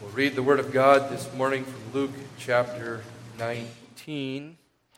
We'll read the Word of God this morning from Luke chapter 19,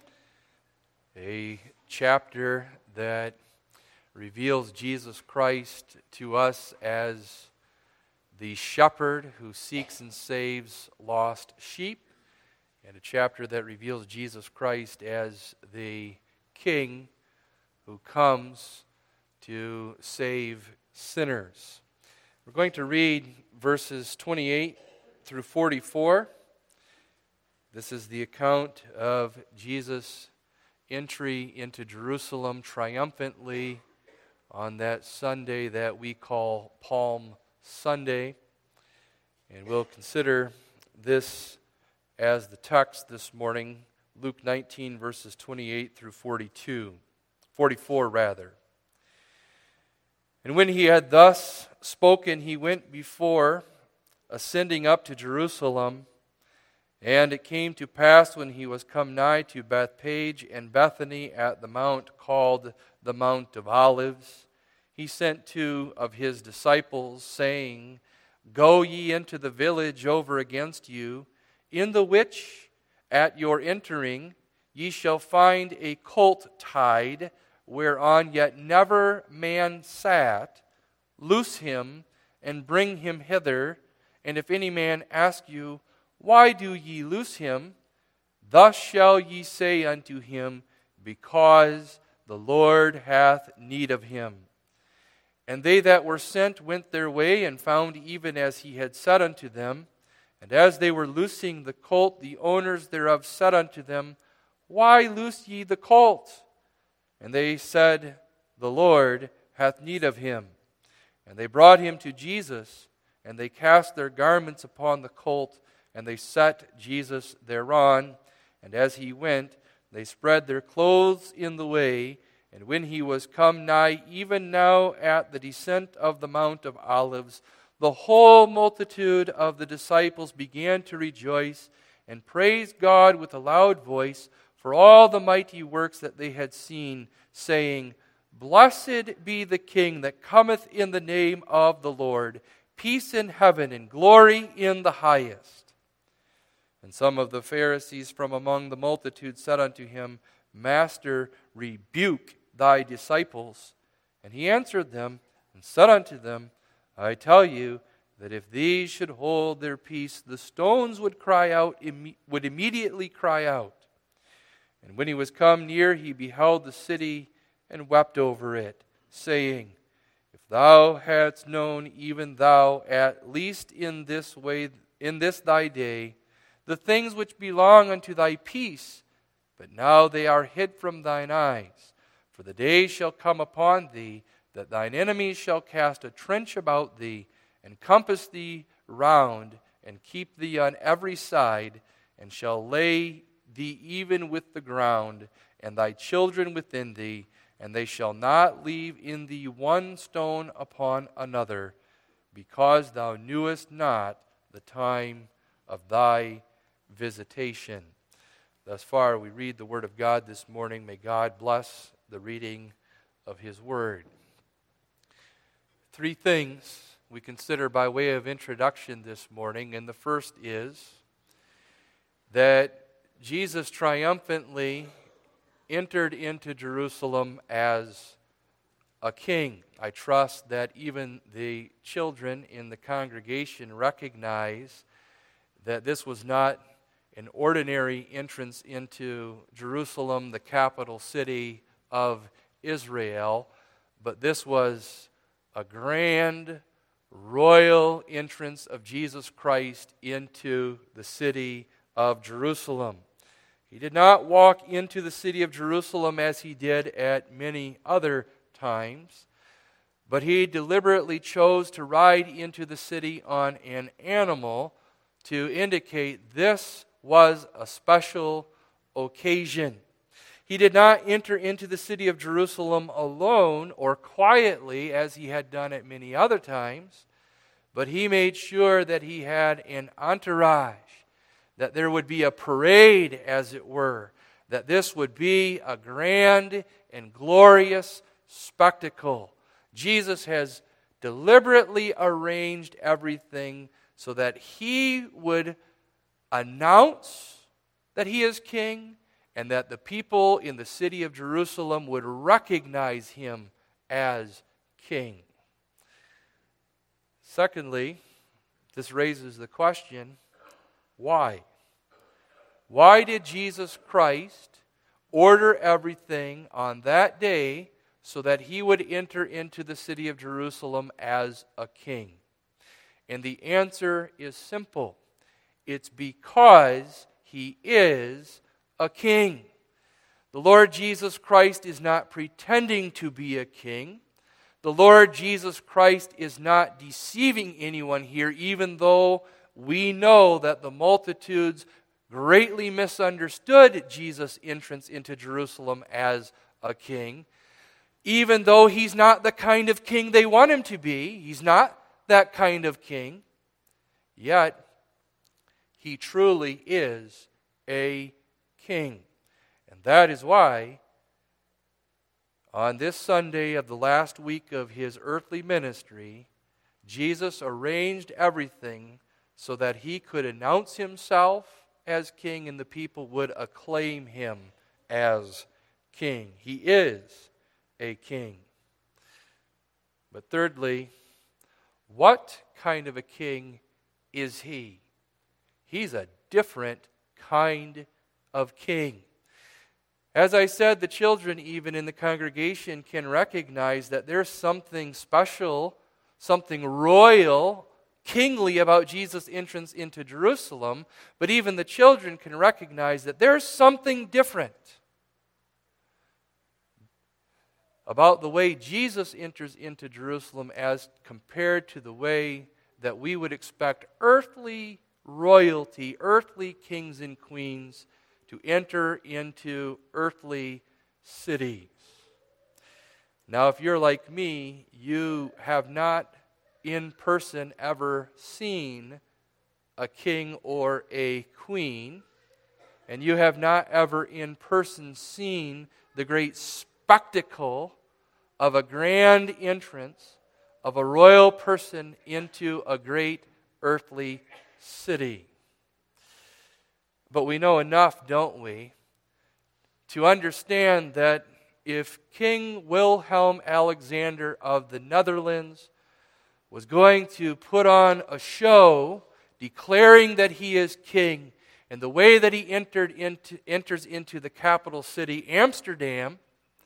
a chapter that reveals Jesus Christ to us as the shepherd who seeks and saves lost sheep, and a chapter that reveals Jesus Christ as the King who comes to save sinners. We're going to read verses 28 through 44. This is the account of Jesus' entry into Jerusalem triumphantly on that Sunday that we call Palm Sunday. And we'll consider this as the text this morning, Luke 19, verses 28 through 44 rather. And when he had thus spoken, he went before, ascending up to Jerusalem. And it came to pass when he was come nigh to Bethphage and Bethany at the mount called the Mount of Olives, he sent two of his disciples, saying, Go ye into the village over against you, in the which at your entering ye shall find a colt tied, whereon yet never man sat. Loose him, and bring him hither. And if any man ask you, Why do ye loose him? Thus shall ye say unto him, Because the Lord hath need of him. And they that were sent went their way, and found even as he had said unto them. And as they were loosing the colt, the owners thereof said unto them, Why loose ye the colt? And they said, The Lord hath need of him. And they brought him to Jesus, and they cast their garments upon the colt, and they set Jesus thereon. And as he went, they spread their clothes in the way. And when he was come nigh, even now at the descent of the Mount of Olives, the whole multitude of the disciples began to rejoice and praise God with a loud voice for all the mighty works that they had seen, saying, Blessed be the King that cometh in the name of the Lord, peace in heaven and glory in the highest. And some of the Pharisees from among the multitude said unto him, Master, rebuke thy disciples. And he answered them and said unto them, I tell you that if these should hold their peace, the stones would immediately cry out. And when he was come near, he beheld the city and wept over it, saying, If thou hadst known, even thou, at least in this thy day, the things which belong unto thy peace, but now they are hid from thine eyes. For the day shall come upon thee, that thine enemies shall cast a trench about thee, and compass thee round, and keep thee on every side, and shall lay thee even with the ground, and thy children within thee, and they shall not leave in thee one stone upon another, because thou knewest not the time of thy visitation. Thus far we read the Word of God this morning. May God bless the reading of His Word. Three things we consider by way of introduction this morning, and the first is that Jesus triumphantly entered into Jerusalem as a king. I trust that even the children in the congregation recognize that this was not an ordinary entrance into Jerusalem, the capital city of Israel, but this was a grand royal entrance of Jesus Christ into the city of Jerusalem. He did not walk into the city of Jerusalem as he did at many other times, but he deliberately chose to ride into the city on an animal to indicate this was a special occasion. He did not enter into the city of Jerusalem alone or quietly as he had done at many other times, but he made sure that he had an entourage, that there would be a parade, as it were, that this would be a grand and glorious spectacle. Jesus has deliberately arranged everything so that he would announce that he is king, and that the people in the city of Jerusalem would recognize him as king. Secondly, this raises the question, why? Why did Jesus Christ order everything on that day so that he would enter into the city of Jerusalem as a king? And the answer is simple. It's because he is a king. The Lord Jesus Christ is not pretending to be a king. The Lord Jesus Christ is not deceiving anyone here, even though we know that the multitudes greatly misunderstood Jesus' entrance into Jerusalem as a king. Even though he's not the kind of king they want him to be, he's not that kind of king, yet he truly is a king. And that is why on this Sunday of the last week of his earthly ministry, Jesus arranged everything so that he could announce himself as king and the people would acclaim him as king. He is a king. But thirdly, what kind of a king is he? He's a different kind of king. As I said, the children even in the congregation can recognize that there's something special, something royal, kingly about Jesus' entrance into Jerusalem, but even the children can recognize that there's something different about the way Jesus enters into Jerusalem as compared to the way that we would expect earthly royalty, earthly kings and queens to enter into earthly cities. Now, if you're like me, you have not in person ever seen a king or a queen, and you have not ever in person seen the great spectacle of a grand entrance of a royal person into a great earthly city. But we know enough, don't we, to understand that if King Wilhelm Alexander of the Netherlands was going to put on a show declaring that he is king, and the way that he enters into the capital city, Amsterdam,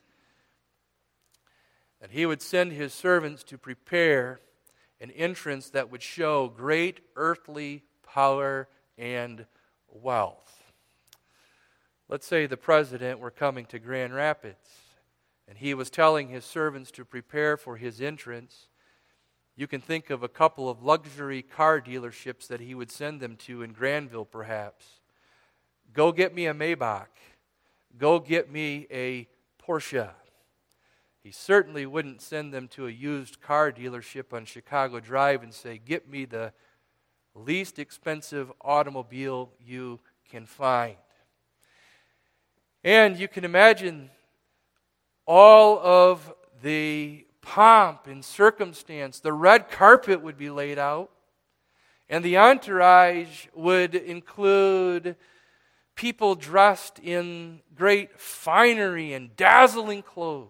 that he would send his servants to prepare an entrance that would show great earthly power and wealth. Let's say the president were coming to Grand Rapids, and he was telling his servants to prepare for his entrance. You can think of a couple of luxury car dealerships that he would send them to in Granville, perhaps. Go get me a Maybach. Go get me a Porsche. He certainly wouldn't send them to a used car dealership on Chicago Drive and say, get me the least expensive automobile you can find. And you can imagine all of the pomp and circumstance. The red carpet would be laid out, and the entourage would include people dressed in great finery and dazzling clothes.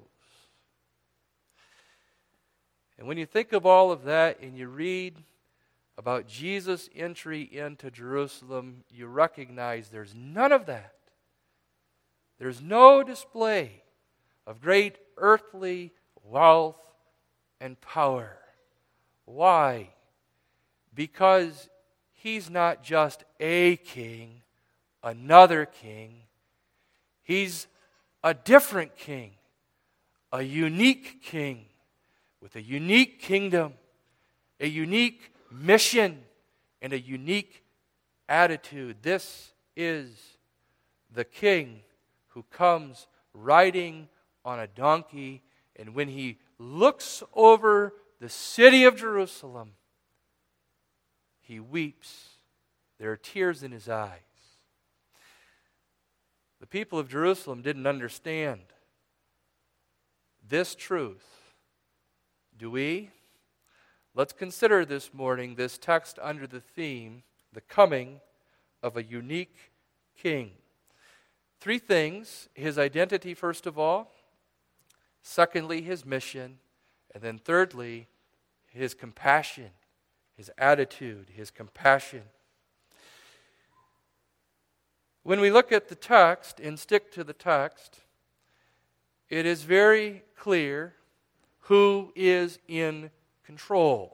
And when you think of all of that and you read about Jesus' entry into Jerusalem, you recognize there's none of that. There's no display of great earthly wealth and power. Why? Because he's not just a king, another king. He's a different king, a unique king with a unique kingdom, a unique mission, and a unique attitude. This is the king who comes riding on a donkey, and when he looks over the city of Jerusalem, he weeps. There are tears in his eyes. The people of Jerusalem didn't understand this truth. Do we? let's consider this morning this text under the theme, the coming of a unique king. 3 things: his identity, first of all; secondly, his mission; and then thirdly, his compassion, his attitude, his compassion. When we look at the text and stick to the text, it is very clear who is in control.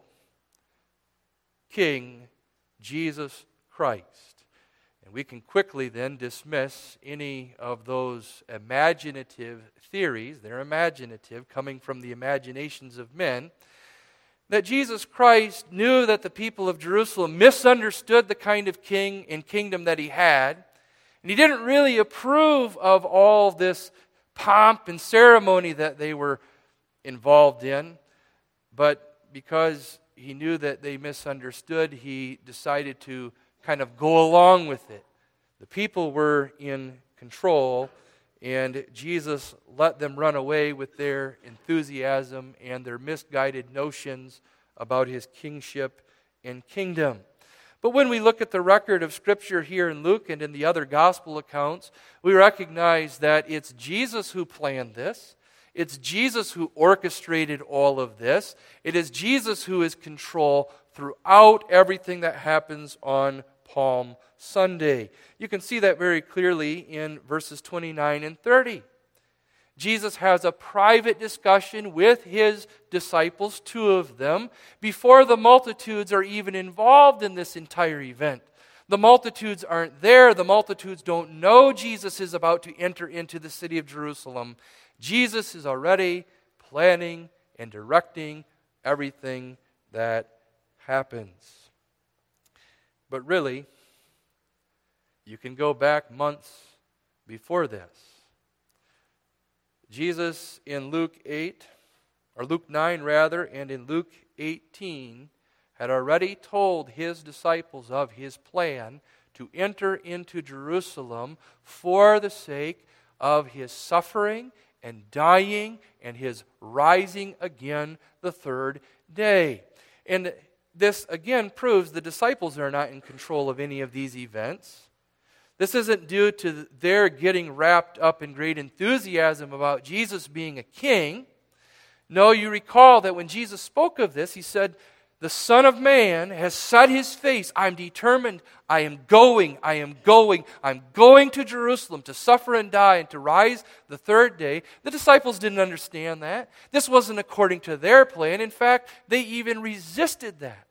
King Jesus Christ. And we can quickly then dismiss any of those imaginative theories, they're imaginative, coming from the imaginations of men, that Jesus Christ knew that the people of Jerusalem misunderstood the kind of king and kingdom that he had, and he didn't really approve of all this pomp and ceremony that they were involved in, but because he knew that they misunderstood, he decided to kind of go along with it. The people were in control, and Jesus let them run away with their enthusiasm and their misguided notions about his kingship and kingdom. But when we look at the record of Scripture here in Luke and in the other gospel accounts, we recognize that it's Jesus who planned this. It's Jesus who orchestrated all of this. It is Jesus who is in control throughout everything that happens on Palm Sunday. You can see that very clearly in verses 29 and 30. Jesus has a private discussion with his disciples, 2 of them, before the multitudes are even involved in this entire event. The multitudes aren't there. The multitudes don't know Jesus is about to enter into the city of Jerusalem. Jesus is already planning and directing everything that happens. But really, you can go back months before this. Jesus in Luke 9 and in Luke 18 had already told his disciples of his plan to enter into Jerusalem for the sake of his suffering and dying and his rising again the 3rd day. And this again proves the disciples are not in control of any of these events. This isn't due to their getting wrapped up in great enthusiasm about Jesus being a king. No, you recall that when Jesus spoke of this, he said, "The Son of Man has set his face. I'm determined. I am going to Jerusalem to suffer and die and to rise the 3rd day." The disciples didn't understand that. This wasn't according to their plan. In fact, they even resisted that.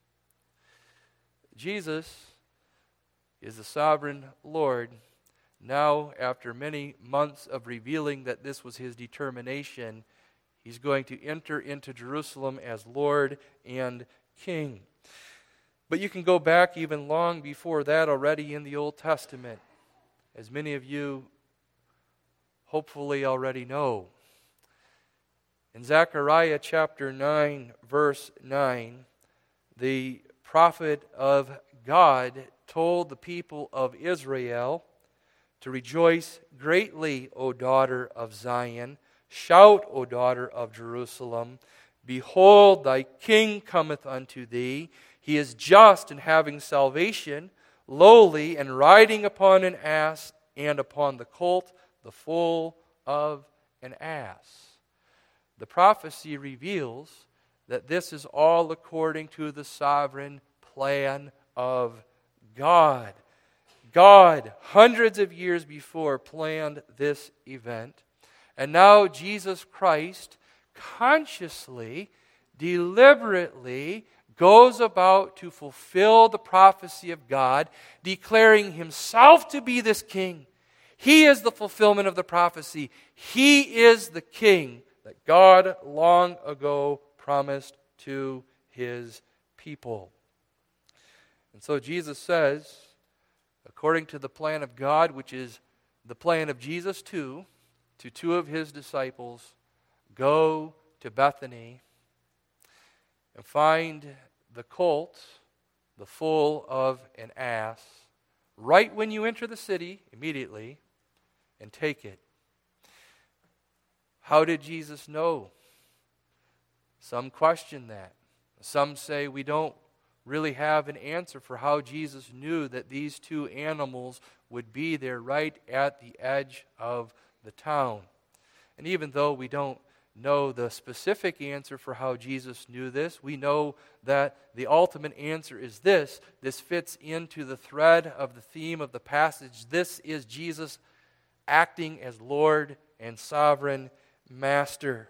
Jesus is the sovereign Lord. Now, after many months of revealing that this was his determination, he's going to enter into Jerusalem as Lord and King. But you can go back even long before that already in the Old Testament, as many of you hopefully already know. In Zechariah chapter 9, verse 9, the prophet of God told the people of Israel to rejoice greatly, O daughter of Zion. Shout, O daughter of Jerusalem. Behold, thy king cometh unto thee. He is just and having salvation, lowly and riding upon an ass and upon the colt, the foal of an ass. The prophecy reveals that this is all according to the sovereign plan of God. God, hundreds of years before, planned this event. And now Jesus Christ consciously, deliberately goes about to fulfill the prophecy of God, declaring himself to be this king. He is the fulfillment of the prophecy. He is the king that God long ago promised to his people. And so Jesus says, according to the plan of God, which is the plan of Jesus too, to 2 of his disciples, go to Bethany and find the colt, the foal of an ass, right when you enter the city, immediately, and take it. How did Jesus know? Some question that. Some say we don't really have an answer for how Jesus knew that these two animals would be there right at the edge of the town. And even though we don't know the specific answer for how Jesus knew this, we know that the ultimate answer is this. This fits into the thread of the theme of the passage. This is Jesus acting as Lord and sovereign master.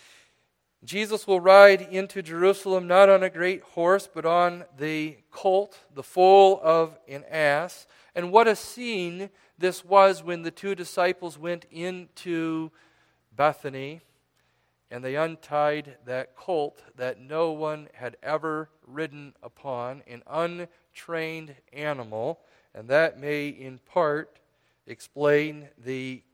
Jesus will ride into Jerusalem not on a great horse, but on the colt, the foal of an ass. And what a scene this was when the two disciples went into Bethany and they untied that colt that no one had ever ridden upon, an untrained animal. And that may in part explain the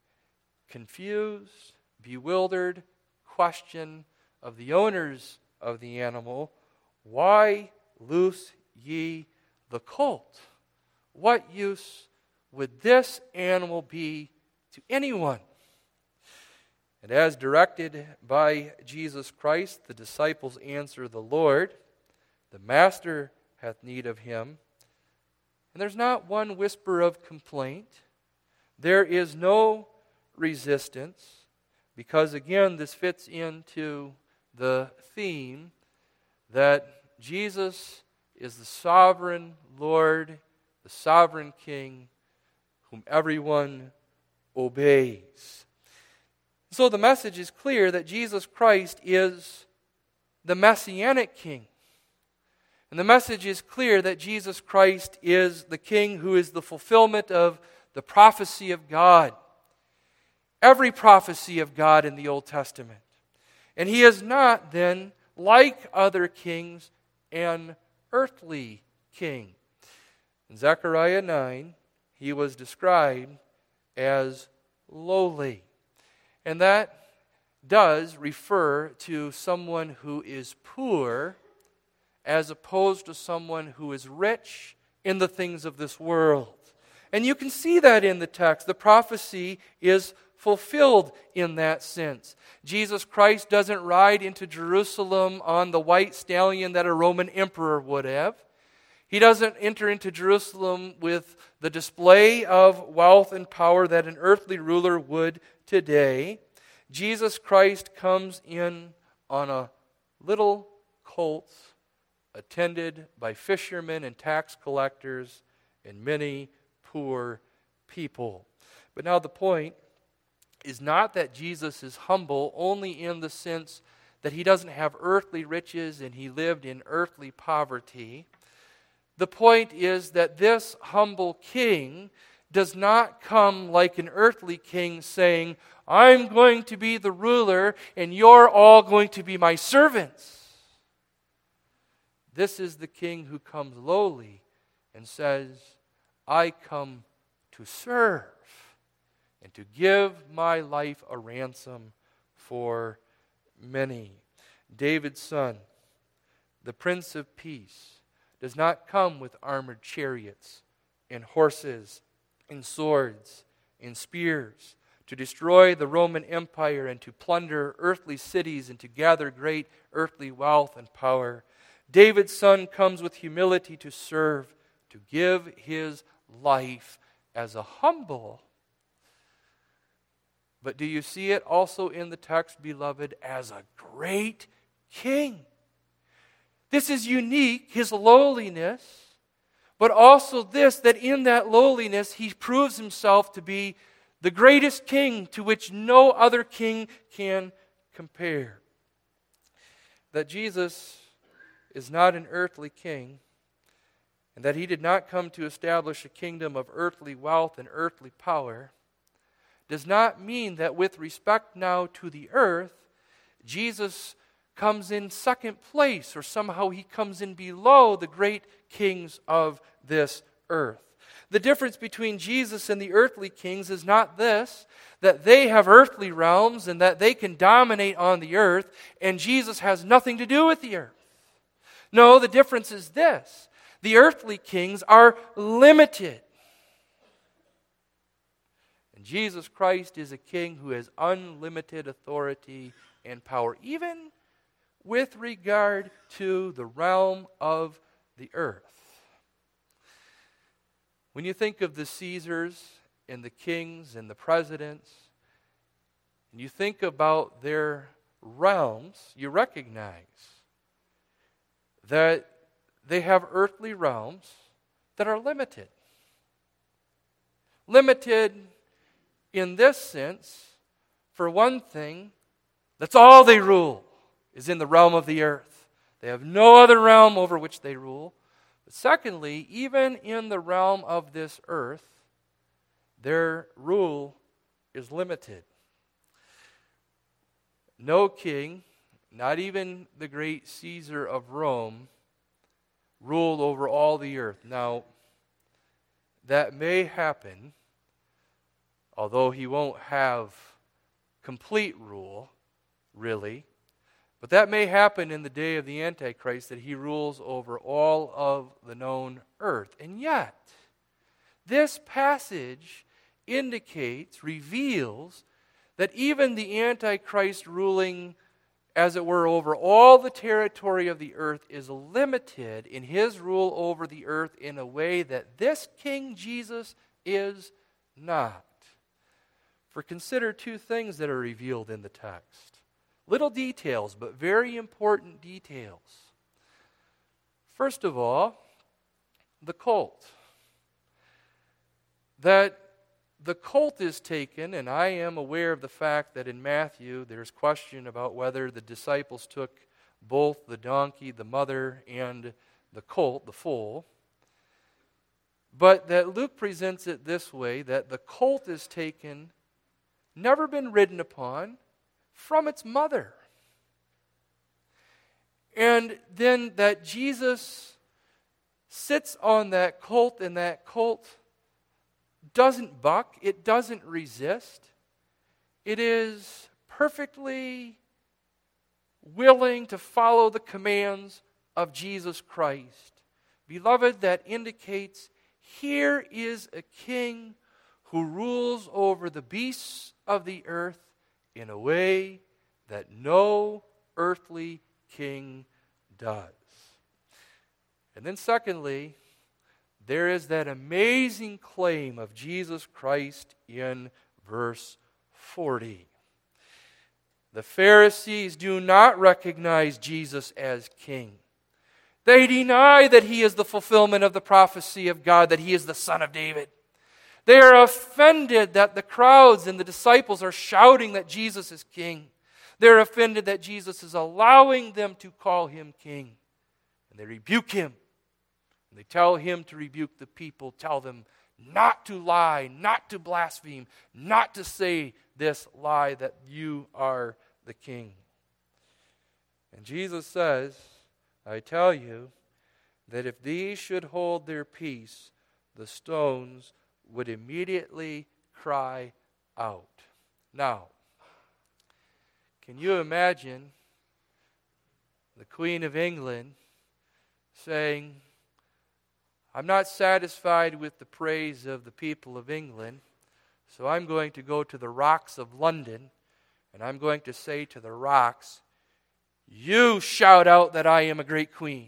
confused, bewildered question of the owners of the animal: why loose ye the colt? What use would this animal be to anyone? And as directed by Jesus Christ, the disciples answer the Lord, the Master hath need of him. And there's not one whisper of complaint. There is no resistance, because again, this fits into the theme that Jesus is the sovereign Lord, the sovereign King, whom everyone obeys. So the message is clear that Jesus Christ is the Messianic King. And the message is clear that Jesus Christ is the King who is the fulfillment of the prophecy of God. Every prophecy of God in the Old Testament. And he is not then, like other kings, an earthly king. In Zechariah 9, he was described as lowly. And that does refer to someone who is poor as opposed to someone who is rich in the things of this world. And you can see that in the text. The prophecy is fulfilled in that sense. Jesus Christ doesn't ride into Jerusalem on the white stallion that a Roman emperor would have. He doesn't enter into Jerusalem with the display of wealth and power that an earthly ruler would today. Jesus Christ comes in on a little colt attended by fishermen and tax collectors and many poor people. But now the point is not that Jesus is humble only in the sense that he doesn't have earthly riches and he lived in earthly poverty. The point is that this humble king does not come like an earthly king saying, I'm going to be the ruler and you're all going to be my servants. This is the king who comes lowly and says, I come to serve and to give my life a ransom for many. David's son, the Prince of Peace, does not come with armored chariots and horses and swords and spears to destroy the Roman Empire and to plunder earthly cities and to gather great earthly wealth and power. David's son comes with humility to serve, to give his life as a humble. But do you see it also in the text, beloved, as a great king? This is unique, his lowliness, but also this, that in that lowliness he proves himself to be the greatest king to which no other king can compare. That Jesus is not an earthly king, and that he did not come to establish a kingdom of earthly wealth and earthly power, does not mean that with respect now to the earth, Jesus comes in second place, or somehow he comes in below the great kings of this earth. The difference between Jesus and the earthly kings is not this, that they have earthly realms and that they can dominate on the earth, and Jesus has nothing to do with the earth. No, the difference is this. The earthly kings are limited. And Jesus Christ is a king who has unlimited authority and power, even with regard to the realm of the earth. When you think of the Caesars and the kings and the presidents, and you think about their realms, you recognize that they have earthly realms that are limited. Limited in this sense, for one thing, that's all they rule is in the realm of the earth. They have no other realm over which they rule. But secondly, even in the realm of this earth, their rule is limited. No king, not even the great Caesar of Rome, ruled over all the earth. Now, that may happen, although he won't have complete rule, really. But that may happen in the day of the Antichrist, that he rules over all of the known earth. And yet, this passage indicates, reveals, that even the Antichrist ruling, as it were, over all the territory of the earth is limited in his rule over the earth in a way that this King Jesus is not. For consider two things that are revealed in the text. Little details, but very important details. First of all, the colt. That the colt is taken, and I am aware of the fact that in Matthew there's question about whether the disciples took both the donkey, the mother, and the colt, the foal. But that Luke presents it this way, that the colt is taken, never been ridden upon, from its mother. And then that Jesus sits on that colt, and that colt doesn't buck, it doesn't resist. It is perfectly willing to follow the commands of Jesus Christ. Beloved, that indicates here is a king who rules over the beasts of the earth in a way that no earthly king does. And then secondly, there is that amazing claim of Jesus Christ in verse 40. The Pharisees do not recognize Jesus as king. They deny that he is the fulfillment of the prophecy of God, that he is the Son of David. They are offended that the crowds and the disciples are shouting that Jesus is king. They're offended that Jesus is allowing them to call him king. And they rebuke him. And they tell him to rebuke the people, tell them not to lie, not to blaspheme, not to say this lie that you are the king. And Jesus says, I tell you that if these should hold their peace, the stones would immediately cry out. Now, can you imagine the Queen of England saying, I'm not satisfied with the praise of the people of England, so I'm going to go to the rocks of London, and I'm going to say to the rocks, you shout out that I am a great queen.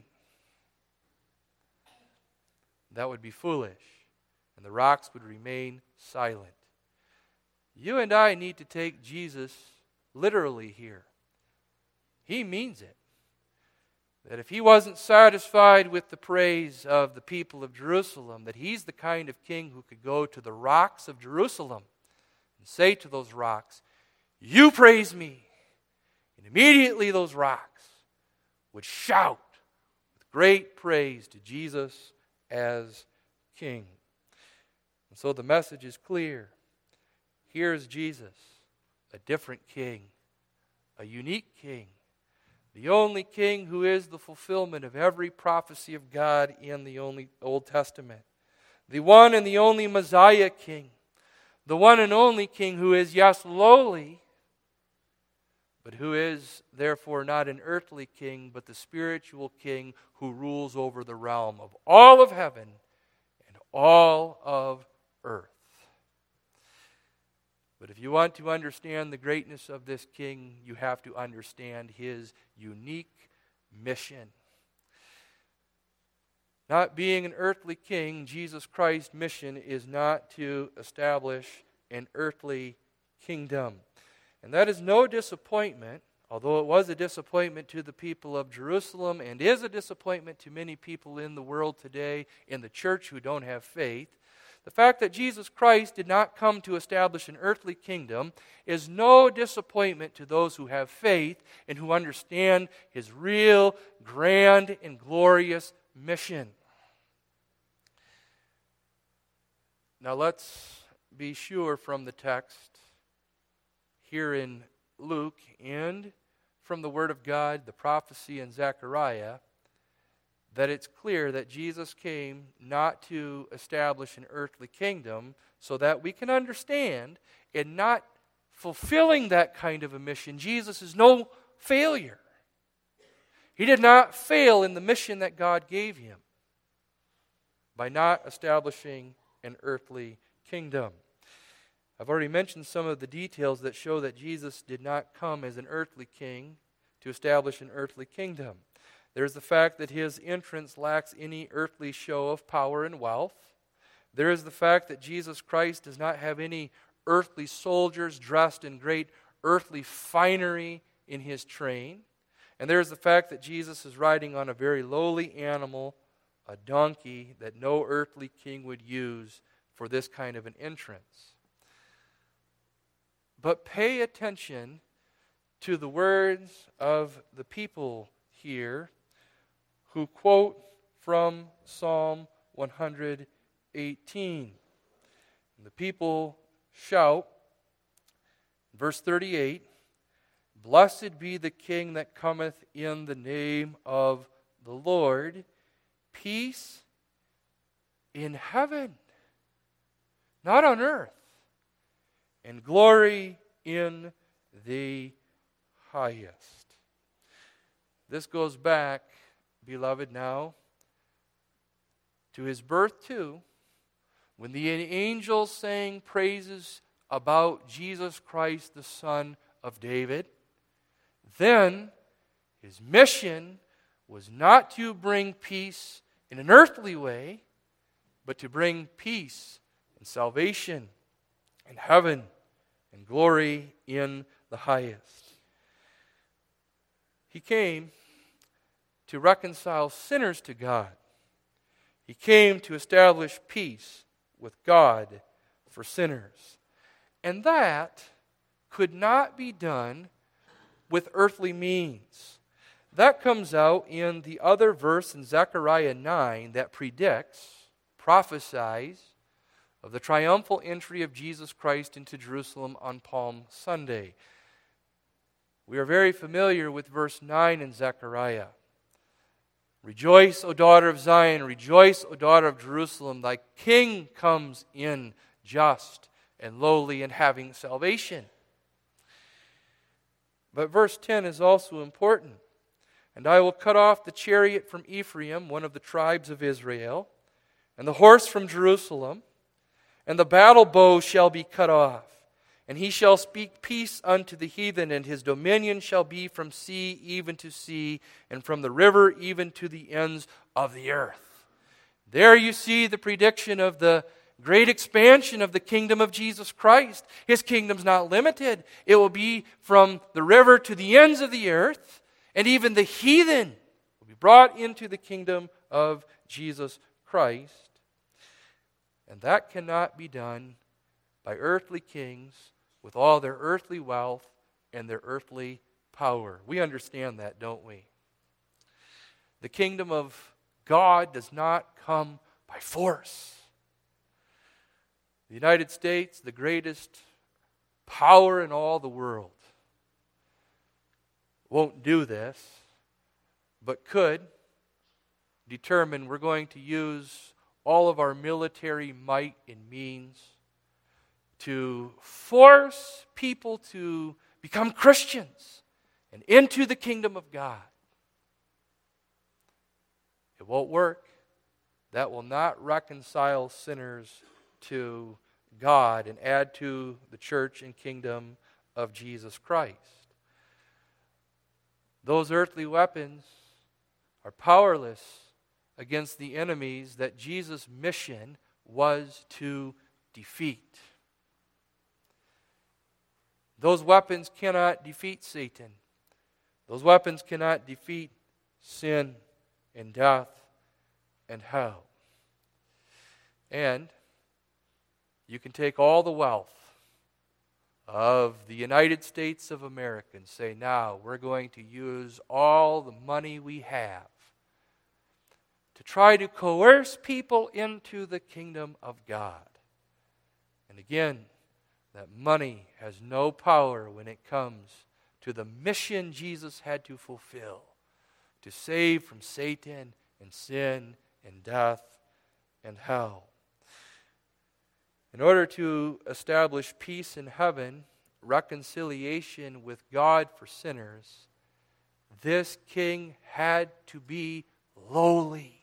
That would be foolish, and the rocks would remain silent. You and I need to take Jesus literally here. He means it. That if he wasn't satisfied with the praise of the people of Jerusalem, that he's the kind of king who could go to the rocks of Jerusalem and say to those rocks, you praise me. And immediately those rocks would shout with great praise to Jesus as king. And so the message is clear. Here's Jesus, a different king, a unique king, the only king who is the fulfillment of every prophecy of God in the only Old Testament. The one and the only Messiah king. The one and only king who is, yes, lowly, but who is therefore not an earthly king, but the spiritual king who rules over the realm of all of heaven and all of earth. But if you want to understand the greatness of this king, you have to understand his unique mission. Not being an earthly king, Jesus Christ's mission is not to establish an earthly kingdom. And that is no disappointment, although it was a disappointment to the people of Jerusalem and is a disappointment to many people in the world today, in the church who don't have faith. The fact that Jesus Christ did not come to establish an earthly kingdom is no disappointment to those who have faith and who understand his real, grand, and glorious mission. Now let's be sure from the text here in Luke and from the Word of God, the prophecy in Zechariah, that it's clear that Jesus came not to establish an earthly kingdom, so that we can understand, in not fulfilling that kind of a mission, Jesus is no failure. He did not fail in the mission that God gave him by not establishing an earthly kingdom. I've already mentioned some of the details that show that Jesus did not come as an earthly king to establish an earthly kingdom. There's the fact that his entrance lacks any earthly show of power and wealth. There is the fact that Jesus Christ does not have any earthly soldiers dressed in great earthly finery in his train. And there is the fact that Jesus is riding on a very lowly animal, a donkey, that no earthly king would use for this kind of an entrance. But pay attention to the words of the people here who quote from Psalm 118. And the people shout, verse 38, "Blessed be the King that cometh in the name of the Lord, peace in heaven," not on earth, "and glory in the highest." This goes back, beloved, now to his birth too, when the angels sang praises about Jesus Christ, the Son of David. Then his mission was not to bring peace in an earthly way, but to bring peace and salvation in heaven and glory in the highest. He came to reconcile sinners to God. He came to establish peace with God for sinners. And that could not be done with earthly means. That comes out in the other verse in Zechariah 9 that predicts, prophesies, of the triumphal entry of Jesus Christ into Jerusalem on Palm Sunday. We are very familiar with verse 9 in Zechariah. "Rejoice, O daughter of Zion, rejoice, O daughter of Jerusalem, thy king comes in just and lowly and having salvation." But verse 10 is also important. "And I will cut off the chariot from Ephraim, one of the tribes of Israel, and the horse from Jerusalem, and the battle bow shall be cut off. And he shall speak peace unto the heathen, and his dominion shall be from sea even to sea, and from the river even to the ends of the earth." There you see the prediction of the great expansion of the kingdom of Jesus Christ. His kingdom's not limited. It will be from the river to the ends of the earth, and even the heathen will be brought into the kingdom of Jesus Christ. And that cannot be done by earthly kings with all their earthly wealth and their earthly power. We understand that, don't we? The kingdom of God does not come by force. The United States, the greatest power in all the world, won't do this, but could determine we're going to use all of our military might and means to force people to become Christians and into the kingdom of God. It won't work. That will not reconcile sinners to God and add to the church and kingdom of Jesus Christ. Those earthly weapons are powerless against the enemies that Jesus' mission was to defeat. Those weapons cannot defeat Satan. Those weapons cannot defeat sin and death and hell. And you can take all the wealth of the United States of America and say, now we're going to use all the money we have to try to coerce people into the kingdom of God. And again, that money has no power when it comes to the mission Jesus had to fulfill, to save from Satan and sin and death and hell. In order to establish peace in heaven, reconciliation with God for sinners, this king had to be lowly.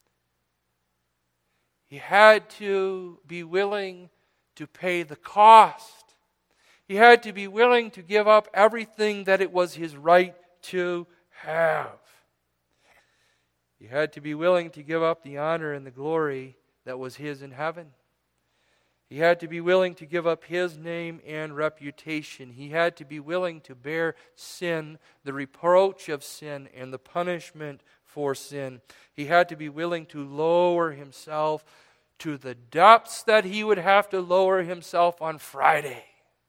He had to be willing to pay the cost. He had to be willing to give up everything that it was his right to have. He had to be willing to give up the honor and the glory that was his in heaven. He had to be willing to give up his name and reputation. He had to be willing to bear sin, the reproach of sin, and the punishment for sin. He had to be willing to lower himself to the depths that he would have to lower himself on Friday,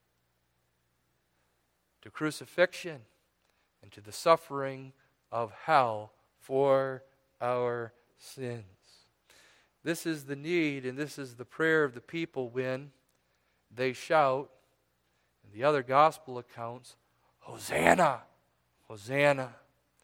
to crucifixion and to the suffering of hell for our sins. This is the need and this is the prayer of the people when they shout, in the other gospel accounts, Hosanna, Hosanna.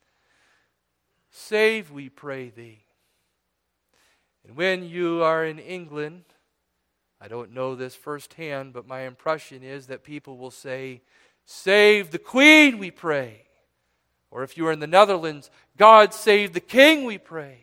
Save, we pray thee. And when you are in England, I don't know this firsthand, but my impression is that people will say, save the Queen, we pray. Or if you are in the Netherlands, God save the King, we pray.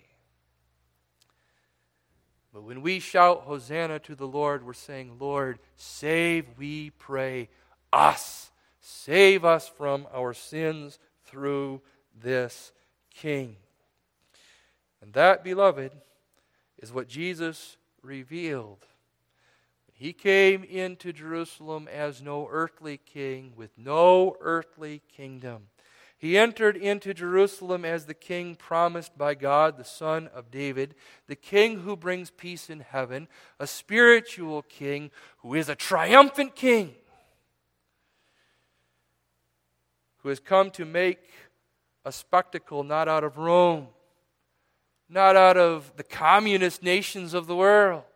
But when we shout Hosanna to the Lord, we're saying, Lord, save, we pray, us. Save us from our sins through this King. And that, beloved, is what Jesus revealed. He came into Jerusalem as no earthly king with no earthly kingdom. He entered into Jerusalem as the king promised by God, the son of David, the king who brings peace in heaven, a spiritual king who is a triumphant king, who has come to make a spectacle not out of Rome, not out of the communist nations of the world,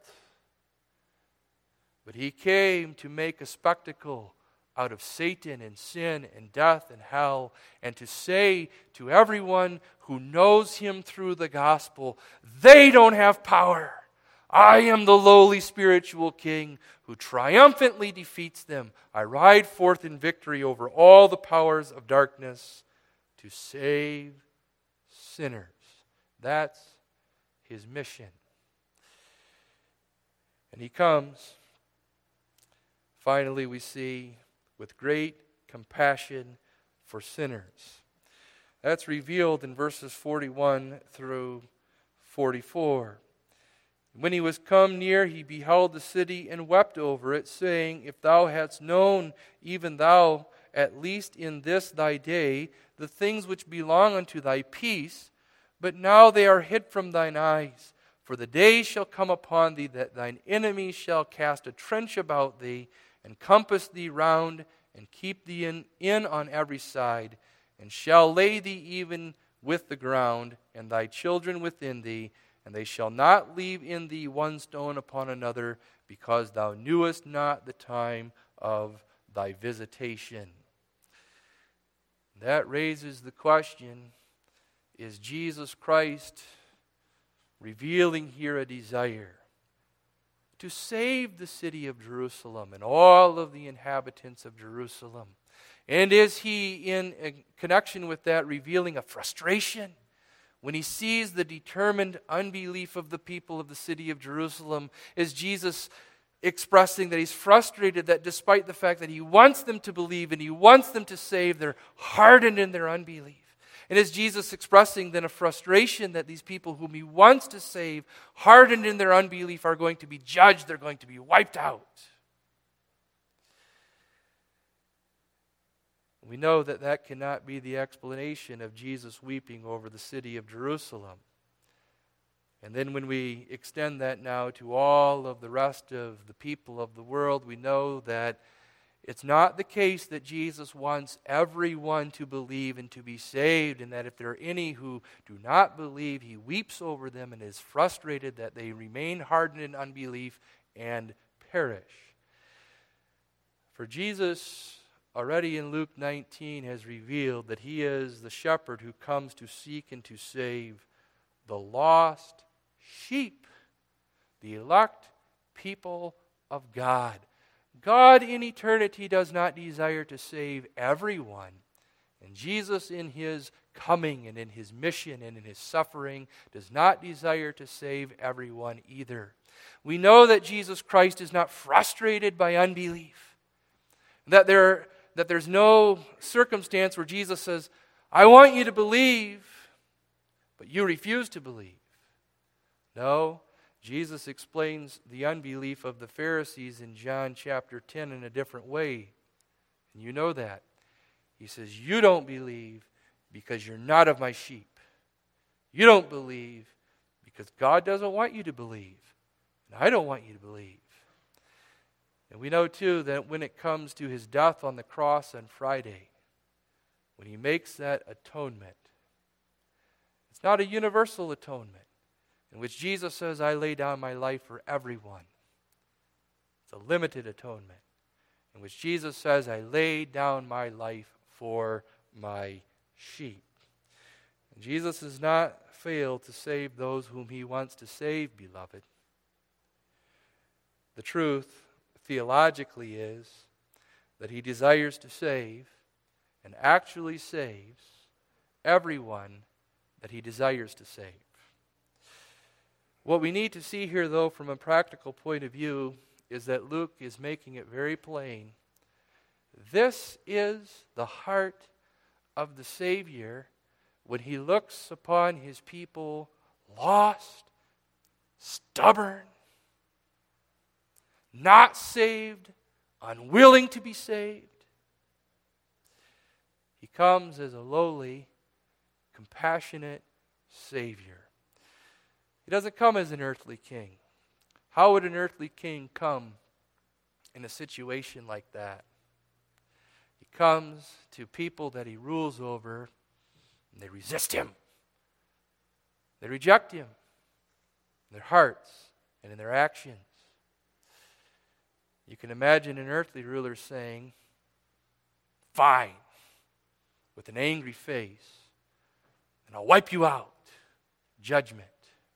but he came to make a spectacle out of Satan and sin and death and hell, and to say to everyone who knows him through the gospel, they don't have power. I am the lowly spiritual king who triumphantly defeats them. I ride forth in victory over all the powers of darkness to save sinners. That's his mission. And he comes, finally we see, with great compassion for sinners. That's revealed in verses 41 through 44. When he was come near, he beheld the city and wept over it, saying, if thou hadst known, even thou, at least in this thy day, the things which belong unto thy peace, but now they are hid from thine eyes. For the day shall come upon thee that thine enemies shall cast a trench about thee, and compass thee round, and keep thee in on every side, and shall lay thee even with the ground, and thy children within thee, and they shall not leave in thee one stone upon another, because thou knewest not the time of thy visitation. That raises the question, is Jesus Christ revealing here a desire to save the city of Jerusalem and all of the inhabitants of Jerusalem? And is he, in connection with that, revealing a frustration when he sees the determined unbelief of the people of the city of Jerusalem? Is Jesus expressing that he's frustrated that despite the fact that he wants them to believe and he wants them to save, they're hardened in their unbelief. And is Jesus expressing then a frustration that these people whom he wants to save, hardened in their unbelief, are going to be judged, they're going to be wiped out? We know that that cannot be the explanation of Jesus weeping over the city of Jerusalem. And then when we extend that now to all of the rest of the people of the world, we know that it's not the case that Jesus wants everyone to believe and to be saved, and that if there are any who do not believe, he weeps over them and is frustrated that they remain hardened in unbelief and perish. For Jesus, already in Luke 19, has revealed that he is the shepherd who comes to seek and to save the lost sheep, the elect people of God. God in eternity does not desire to save everyone. And Jesus in his coming and in his mission and in his suffering does not desire to save everyone either. We know that Jesus Christ is not frustrated by unbelief. That there's no circumstance where Jesus says, I want you to believe, but you refuse to believe. No, Jesus explains the unbelief of the Pharisees in John chapter 10 in a different way. And you know that. He says, you don't believe because you're not of my sheep. You don't believe because God doesn't want you to believe. And I don't want you to believe. And we know too that when it comes to his death on the cross on Friday, when he makes that atonement, it's not a universal atonement in which Jesus says, I lay down my life for everyone. It's a limited atonement in which Jesus says, I lay down my life for my sheep. And Jesus has not failed to save those whom he wants to save, beloved. The truth, theologically, is that he desires to save and actually saves everyone that he desires to save. What we need to see here, though, from a practical point of view, is that Luke is making it very plain. This is the heart of the Savior when he looks upon his people lost, stubborn, not saved, unwilling to be saved. He comes as a lowly, compassionate Savior. He doesn't come as an earthly king. How would an earthly king come in a situation like that? He comes to people that he rules over, and they resist him. They reject him in their hearts and in their actions. You can imagine an earthly ruler saying, fine, with an angry face, and I'll wipe you out. Judgment.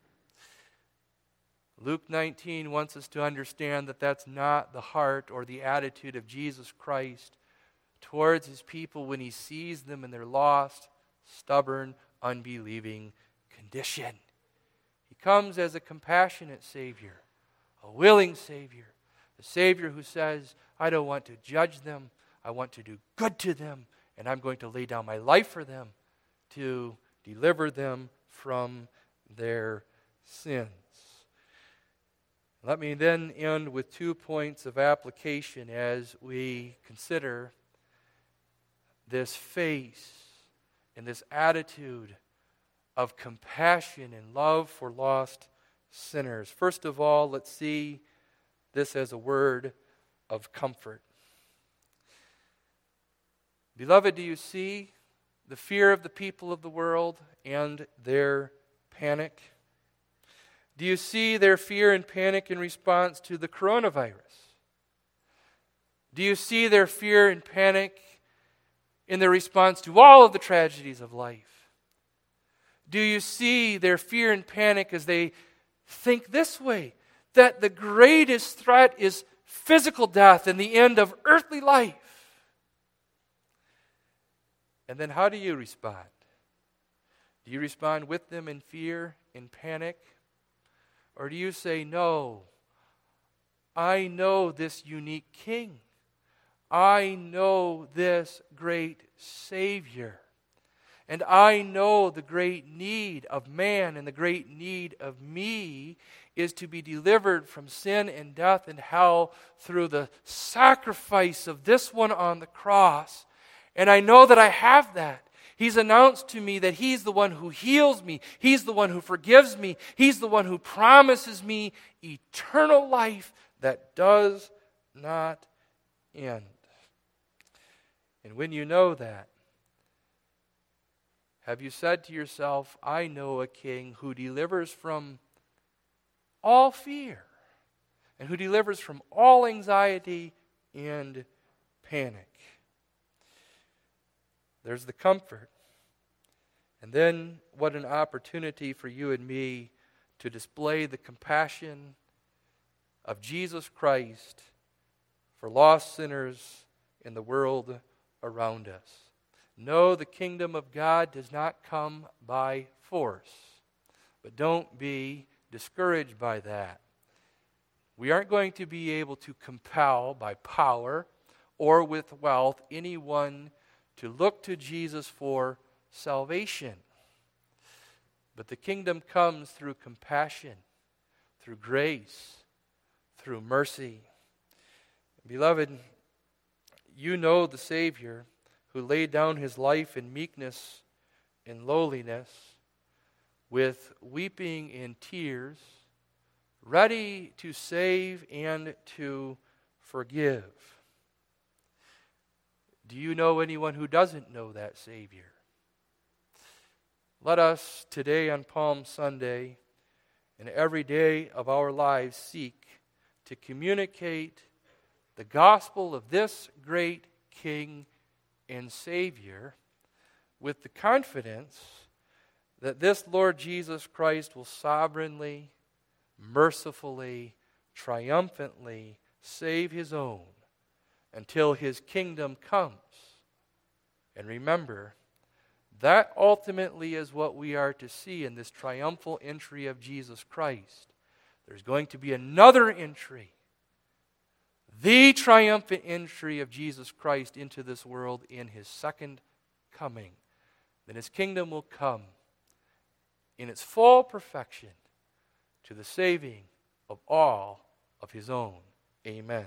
Luke 19 wants us to understand that that's not the heart or the attitude of Jesus Christ towards his people when he sees them in their lost, stubborn, unbelieving condition. He comes as a compassionate Savior, a willing Savior, a Savior who says, I don't want to judge them, I want to do good to them, and I'm going to lay down my life for them to deliver them from their sins. Let me then end with 2 points of application as we consider this face and this attitude of compassion and love for lost sinners. First of all, let's see this as a word of comfort. Beloved, do you see the fear of the people of the world and their panic? Do you see their fear and panic in response to the coronavirus? Do you see their fear and panic in their response to all of the tragedies of life? Do you see their fear and panic as they think this way, that the greatest threat is physical death and the end of earthly life? And then how do you respond? Do you respond with them in fear and panic? Or do you say, no, I know this unique King. I know this great Savior. And I know the great need of man and the great need of me is to be delivered from sin and death and hell through the sacrifice of this one on the cross. And I know that I have that. He's announced to me that He's the one who heals me. He's the one who forgives me. He's the one who promises me eternal life that does not end. And when you know that, have you said to yourself, I know a King who delivers from all fear and who delivers from all anxiety and panic? There's the comfort. And then what an opportunity for you and me to display the compassion of Jesus Christ for lost sinners in the world around us. No, the kingdom of God does not come by force. But don't be discouraged by that. We aren't going to be able to compel by power or with wealth anyone to look to Jesus for salvation. But the kingdom comes through compassion, through grace, through mercy. Beloved, you know the Savior who laid down His life in meekness and lowliness, with weeping and tears, ready to save and to forgive. Do you know anyone who doesn't know that Savior? Let us today on Palm Sunday and every day of our lives seek to communicate the gospel of this great King and Savior with the confidence that this Lord Jesus Christ will sovereignly, mercifully, triumphantly save His own until His kingdom comes. And remember, that ultimately is what we are to see in this triumphal entry of Jesus Christ. There's going to be another entry, the triumphant entry of Jesus Christ into this world in His second coming. Then His kingdom will come in its full perfection to the saving of all of His own. Amen.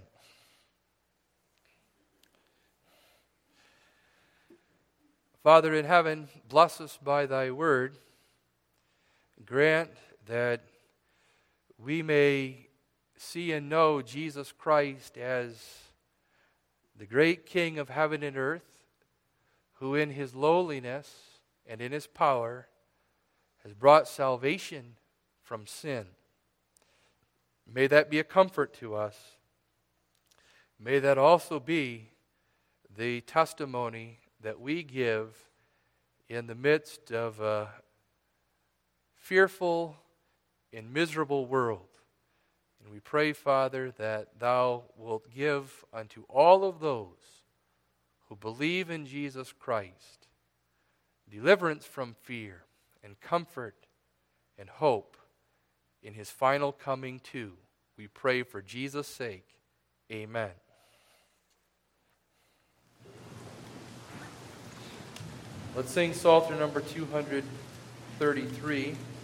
Father in heaven, bless us by Thy word. Grant that we may see and know Jesus Christ as the great King of heaven and earth, who in His lowliness and in His power has brought salvation from sin. May that be a comfort to us. May that also be the testimony that we give in the midst of a fearful and miserable world. And we pray, Father, that Thou wilt give unto all of those who believe in Jesus Christ deliverance from fear and comfort and hope in His final coming too. We pray for Jesus' sake. Amen. Let's sing Psalter number 233.